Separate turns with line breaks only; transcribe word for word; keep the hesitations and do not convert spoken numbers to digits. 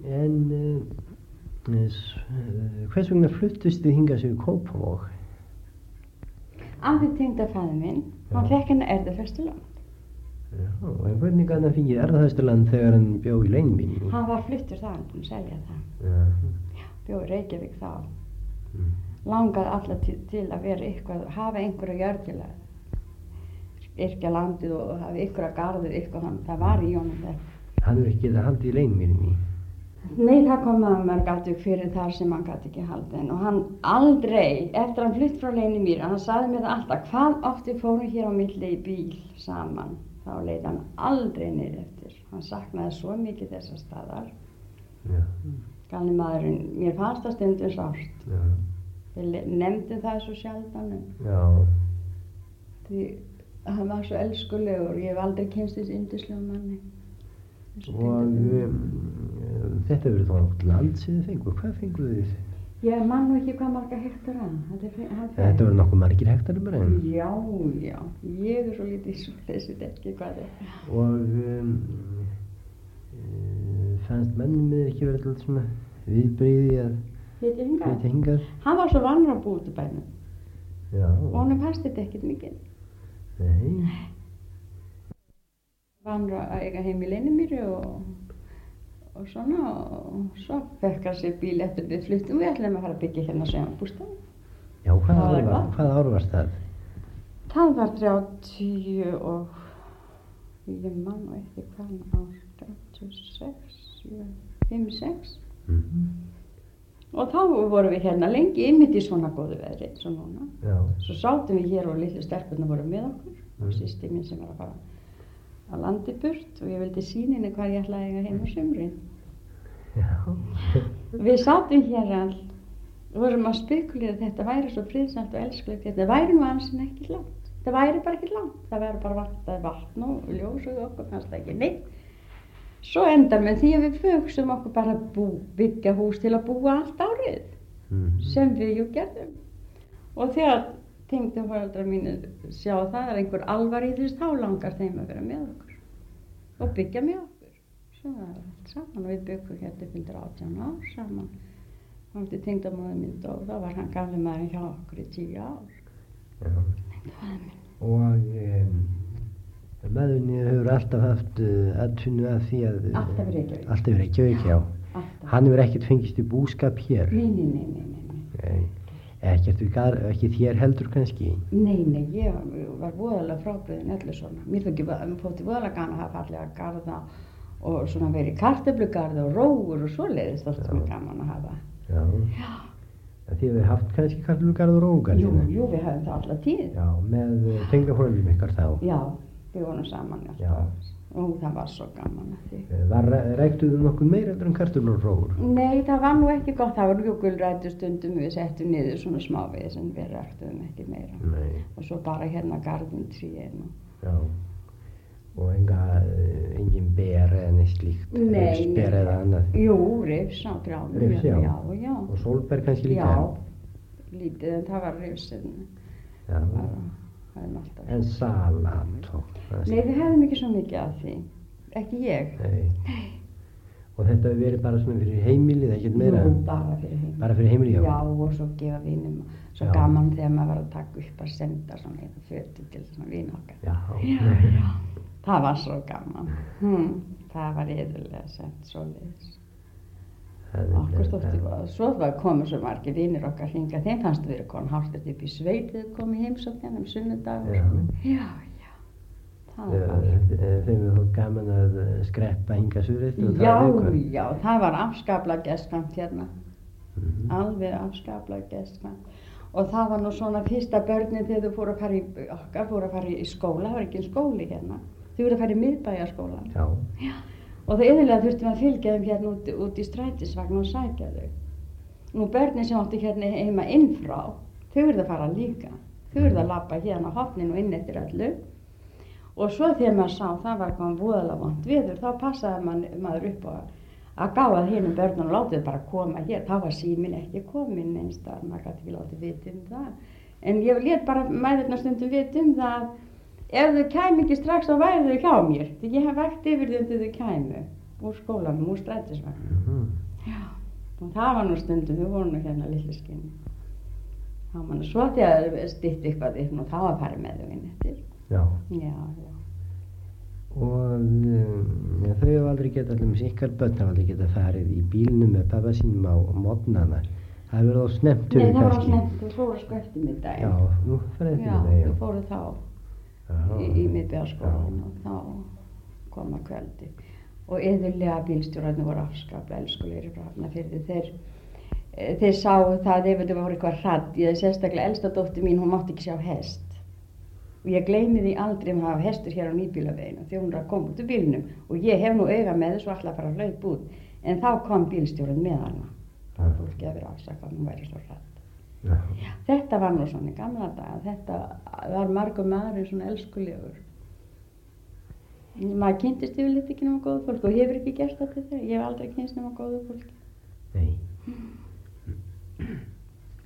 En uh, hvers vegna fluttist þið hingað sér í Kópavog?
Af því tengdafæður minn, hann fekk henni erfðafestuland.
Já, en hvernig gat hann fengið erfðafestuland þegar hann bjó í Leynvín?
Hann var fluttur það, hann búinn að selja það.
Já.
Já, bjó í Reykjavík þá.
Mm.
Langaði alltaf til, til að vera eitthvað, hafa einhverja jörð til að yrkja landið og hafa einhverja garðið, eitthvað hann, það var í honum þetta.
Hann hefur ekki getað haldið í Leynvíninni?
Nei, það kom að mörg aftur fyrir þar sem hann gat ekki haldið og hann aldrei, eftir hann flutt frá Leynimýri, hann sagði mér það alltaf, hvað oft við fórum hér á milli í bíl saman, þá leit hann aldrei niður eftir. Hann saknaði svo mikið þessar staðar.
Já.
Galni maðurinn, mér fannst það stundum sárt.
Já.
Við nefndum það svo sjaldan.
Já.
Því hann var svo elskulegur, ég hef aldrei kynst þessi yndislegu manni.
Og um, þetta verður þá nátt land sem þið fengu, hvað fengu þið?
Ég man nú ekki hvað marga hektara hann.
Þetta verður nokkuð margir hektarar bara enn?
Já, já, ég er svo lítið svo lesið ekki hvað er.
Og um, uh, fannst mennum ekki verið alltaf svona viðbrigði að
Flytja hingað?
flytja hingað?
Hann var svo vanur að búa út í bænum.
Já.
Og honum fannst þetta ekkert mikið.
Nei.
Vanur að eiga heim í Leynimýri og, og svona og svo fekk hann sér bíl eftir við fluttum. Við ætlum að fara að byggja hérna sumarbústað.
Já, hvað
Það
ár
var
var,
gott.
hvað ár var það?
Það var þrjátíu og ég man nú ekki hvað ár, þrjátíu og sex, fimm sex.
Mm-hmm.
Og þá vorum við hérna lengi einmitt í svona góðu veðri, svo núna.
Já.
Svo sátum við hér og litlu stelpurnar voru með okkur
Mm.
og systir mín sem var að fara að landi burt og ég vildi sýna henni hvað ég ætlaði að eiga heim á sumrin.
Já.
Við sátum hér all og vorum að spekulera að þetta væri svo friðsamt og elskulegt. Þetta væri nú ansinn ekki langt. Það væri bara ekki langt. Það væri bara vantaði vatn og ljós og okkur fannst það ekki neitt. Svo endar með því að við fögsum okkur bara að bú, byggja hús til að búa allt árið,
Mm-hmm.
sem við jú gerðum. Og þegar tengdaforeldrar mínir sjá að það er einhver alvar í þess, þá langar þeim að vera með okkur og byggja með okkur. Svo það er allt saman og við byggum hérna upp undir átján ár saman. Þá eftir tengdamóðir minn dó, þá var hann gamli maðurinn hjá okkur í tíu ár.
Já.
Tengdafóðir minn.
Og um, maðurinn hefur alltaf haft uh, atvinnu að því að...
Alltaf í Reykjavík.
Alltaf í Reykjavík, já.
Alltaf.
Hann hefur ekkert fengist í búskap hér.
Nei, nei, nei, nei, nei.
Nei. Ekkert við gar, ekki þér heldur kannski?
Nei, nei, ég var voðalega frábriðin öllu svona. Mér þótti voðalega gaman að hafa fallega garða og svona verið í kartöflugarði og rógur og svoleiðis þótti mér gaman að hafa.
Já.
Já.
Þið hefur haft kannski kartöflugarð og rógar?
Jú, jú, við höfum það alla tíð.
Já, með tengdaforeldrum ykkar þá?
Já, við vorum saman alltaf.
Já.
Og það var svo gaman að því.
Var ræktuðu nokkuð meira en kartöflur og rógur?
Nei, það var nú ekki gott. Það var gulrætur stundum við settum niður svona smávegis en við ræktuðum ekki meira.
Nei.
Og svo bara hérna garðin tríin og...
Já. Og enga, engin ber eða neitt slíkt?
Nei,
Rifsber eða annað?
Jú, rifs á trjánum.
Rifs, já.
Já, já.
Og sólber kannski líka?
Já, lítið en það var rifsinn.
Já.
Það var, það er alltaf.
En salat og...
Nei, við hefðum ekki svo mikið af því. Ekki ég.
Nei. Og þetta hefur verið bara svona fyrir heimilið, ekkert meira?
Jú, bara fyrir heimilið.
Bara fyrir heimilið, já?
Já, og svo gefa vinum. Svo
Já.
gaman þegar maður var að taka upp að senda svona eða fötu til svona vina okkar.
Já.
Já, já. Það var svo gaman. Hm, það var yfirlega sent svoleiðis. Okkur stótti var, svo var komið svo margir vinir okkar hingað. Þeim fannst við að koma hálft upp í sveit þegar komið heimsókn um sunnudag.
Já.
Já, já. Það var.
Þeim er þó gaman að skreppa hingað suðrið og
Já,
það er
já, það var afskaplega gestfræmt hérna.
Mm-hmm.
Alveg afskaplega gestfræmt. Og það var nú svona fyrsta börnin þegar þau fóru að fara í, okkar fóru að fara í skóla, það var ekki skóli hérna. Þau voru að fara í miðbæjarskólan.
Já.
Já. Og það yfirlega þurftum að fylgja þeim hérna út, út í strætisvagn og sækja þau. Nú börnin sem áttu hérna heima innfrá, þau verða að fara líka. Þau verða að labba hérna á hopninu og inn eftir öllu. Og svo þegar maður sá það var komið voðalega vont veður, þá passaði man, maður upp á að gá að hinum börnunum látið bara koma hér. Þá var síminn ekki komin einst að maður gæti ekki látið vita um það. En ég lét bara mæðurnar stundum vita um það ef þau kæmi ekki strax þá væri þau hjá mér. Því ég hef vægt yfir þau þegar þau kæmu. úr skólanum, úr strætisvagnum.
Mhm.
Já, og það var nú stundum, við vorum nú hérna Litlu-Skinni. Það var nú svo þegar stytti eitthvað upp og þá var farið með þau inn eftir.
Já.
Já, já.
Og um, ja, þau hafa aldrei getað, allir ykkar börn hafa aldrei getað farið í bílnum með pappa sínum á mótnana. Það hefur verið á snemmt
Nei, það var á snemmt, þú fóru sko eftir middagi.
Já, nú fyrir eftir
Já,
middagi.
þú fóru þá
Já.
í, í miðbæjarskólann og þá kom að kvöldi. Og yðurlega bílstjórarnir voru afskaplega elskulegir frá Hafnarfirði. Þeir, þeir sáu það ef þetta voru eitthvað hratt. Ég er sérstaklega elsta dóttir mín, hún mátti ekki sjá hest. Og ég gleymi því aldrei um að hafa hestur hér á Nýbýlaveginu þegar hún er að koma út úr bílnum. Og ég hef nú auga með þessu alltaf að fara að hlaupa út. En þá kom bílstjórinn með hana. Það var fólki að vera afsakað, hún væri svo hratt.
Já.
Já, þetta var nú svona í gamla daga. Þetta var margur maðurinn svona elskulegur. Maður kynntist yfirleitt ekki nema góðu fólki og hefur ekki gert þetta þegar. Ég hef aldrei kynst nema góðu fólki.
Nei.